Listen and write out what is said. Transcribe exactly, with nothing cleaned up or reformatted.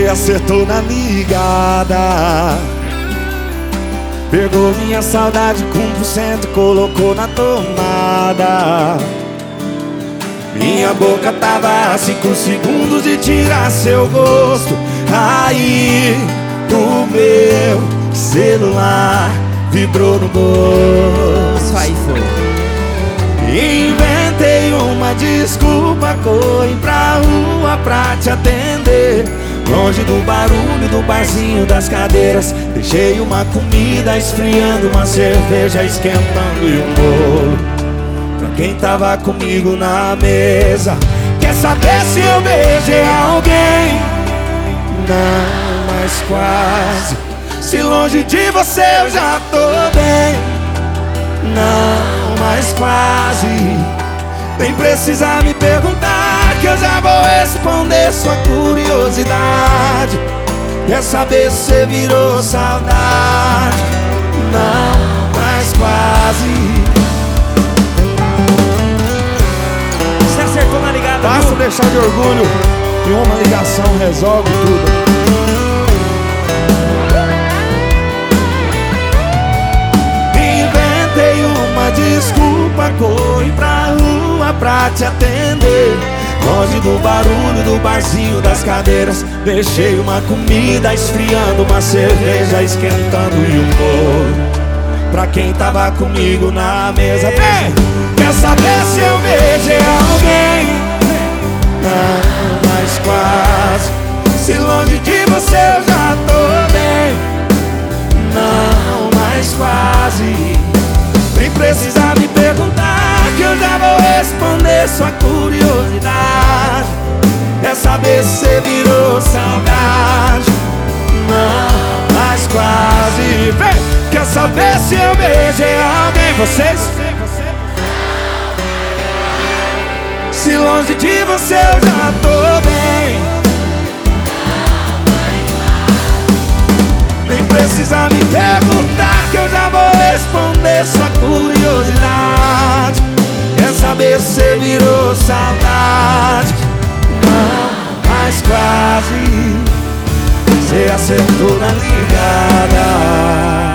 Cê acertou na ligada. Pegou minha saudade com um por cento, colocou na tomada. Minha boca tava a cinco segundos de tirar seu gosto. Aí o meu celular vibrou no bolso. Aí foi. Inventei uma desculpa, corri pra rua pra te atender. Longe do barulho do barzinho das cadeiras, deixei uma comida esfriando, uma cerveja esquentando e um bolo pra quem tava comigo na mesa. Quer saber se eu beijei alguém? Não, mas quase. Se longe de você eu já tô bem. Não, mas quase. Nem precisa me perguntar, que eu já vou responder sua curiosidade. Quer saber se você virou saudade? Não, mas quase. Você acertou na ligada, Basta viu? deixar de orgulho e uma ligação resolve tudo. Inventei uma desculpa, corri pra rua pra te atender. Longe do barulho do barzinho das cadeiras, deixei uma comida esfriando, uma cerveja esquentando e um bolo pra quem tava comigo na mesa. Vem! Quer saber se eu beijei alguém? Não, mas quase. Se longe de você eu já tô bem. Não, mas quase. Nem precisa me perguntar, que eu já vou responder sua curiosidade. Quer saber se você virou saudade? Não, mas quase. Vem! Quer saber se eu beijei alguém? Vocês? Se longe de você eu já tô bem. Nem precisa me perguntar, que eu já vou responder sua curiosidade. Quer saber se você virou saudade? Não, mas quase. Você acertou na ligada.